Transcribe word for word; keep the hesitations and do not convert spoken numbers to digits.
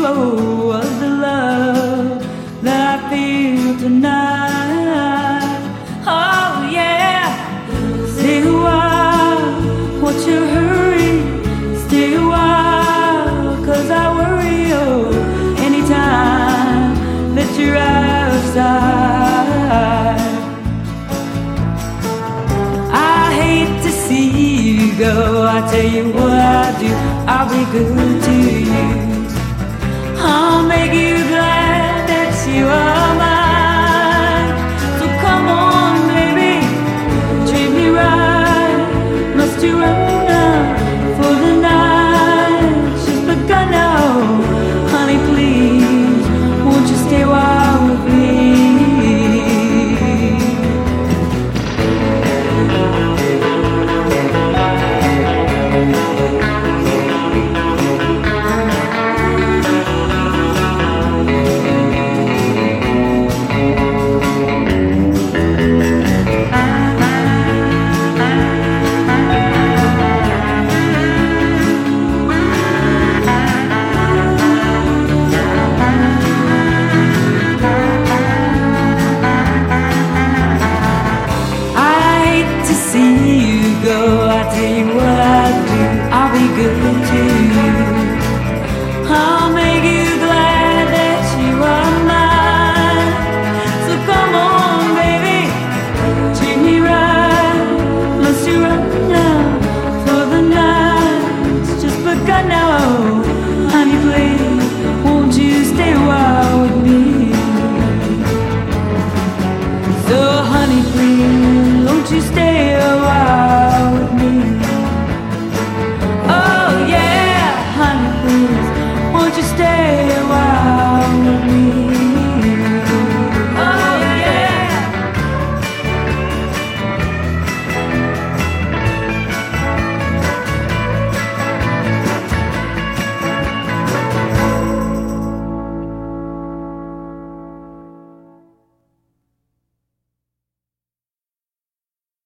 flow of the love that I feel tonight. Oh yeah, stay a while, won't you hurry? Stay a while, cause I worry. Oh, anytime that you're outside, I hate to see you go. I tell you what I do, I'll be good